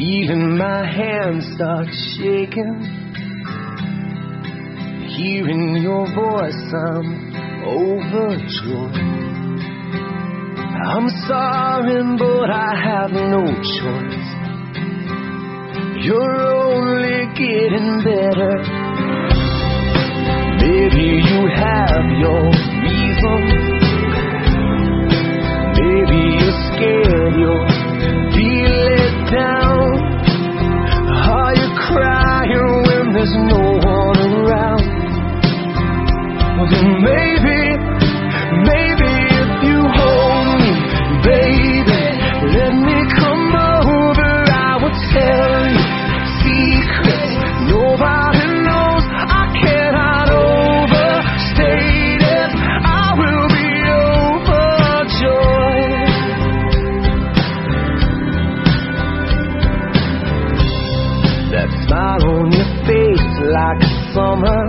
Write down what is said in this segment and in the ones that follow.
Feeling my hands start shaking, hearing your voice, I'm overjoyed. I'm sorry, but I have no choice. You're only getting better. Maybe you have your reasons. Maybe you're scared you'll be let down. Are you crying when there's no one around? Well, then maybe if you hold me, baby, let me come over. I will tell you secrets nobody knows. I cannot overstate it. I will be overjoyed. That smile on your face like summer,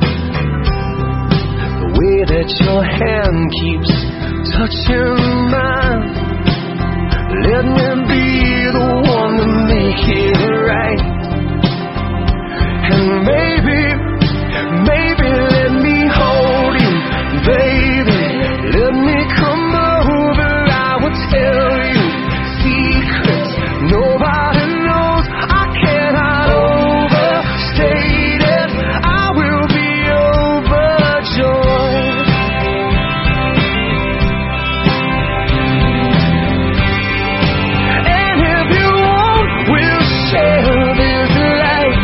the way that your hand keeps touching mine. Let me be the one to make it right. And maybe let me hold you, baby. Let me come over. I will tell you secrets nobody knows. I cannot overstate it. I will be overjoyed. And if you want, we'll share this life.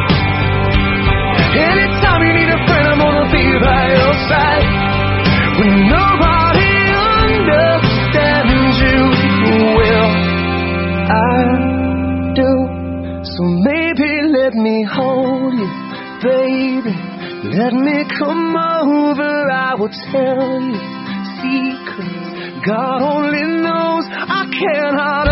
Anytime you need a friend, I'm gonna be by your side. When nobody understands you, well, I do. So maybe let me hold you, baby. Let me come over. I will tell you secrets God only knows. I cannot